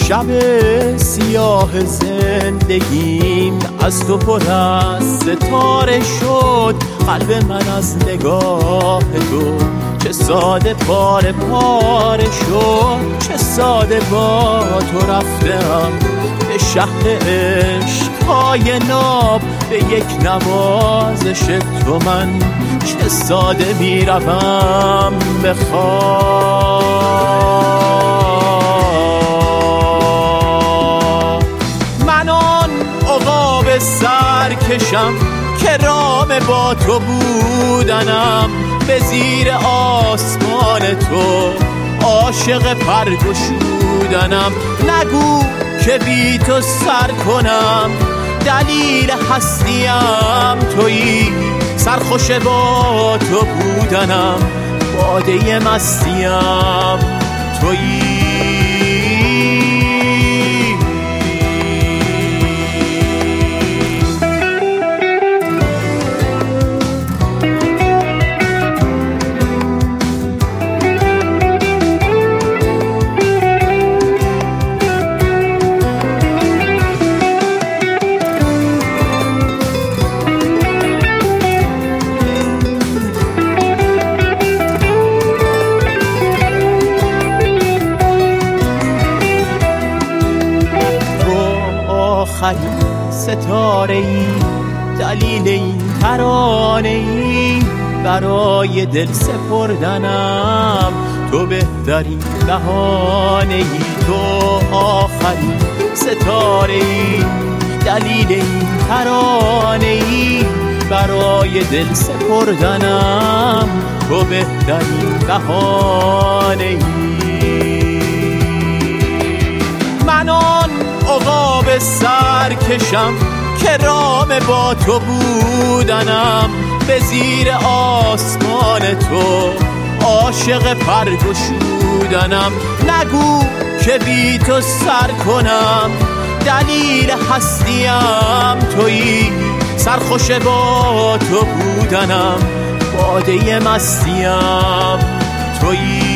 شب سیاه زندگیم از تو پر از ستاره شد. قلب من از نگاه تو چه ساده پاره پاره شد. چه ساده با تو رفتم به شهر عشقهای ناب، به یک نوازش تو من چه ساده میروم به خواب. من آن عقاب سرکشم که رام با تو بودنم، به زیر آسمان تو عاشق پرگشودنم. نگو که بی تو سر کنم، دلیل هستیم تویی. سرخوش با تو بودنم، باده مستیم تویی. آخرین ستاره ای، دلیل این ترانه ای، برای دل سپردنم تو بهترین بهانه ای. تو آخرین ستاره ای، دلیل این ترانه ای، برای دل سپردنم تو بهترین بهانه ای. من آن عقاب سرکشم که رام با تو بودنم، به زیر آسمان تو عاشق پرگشودنم. نگو که بی تو سر کنم، دلیل هستیم تویی. سرخوش با تو بودنم، باده مستیم تویی.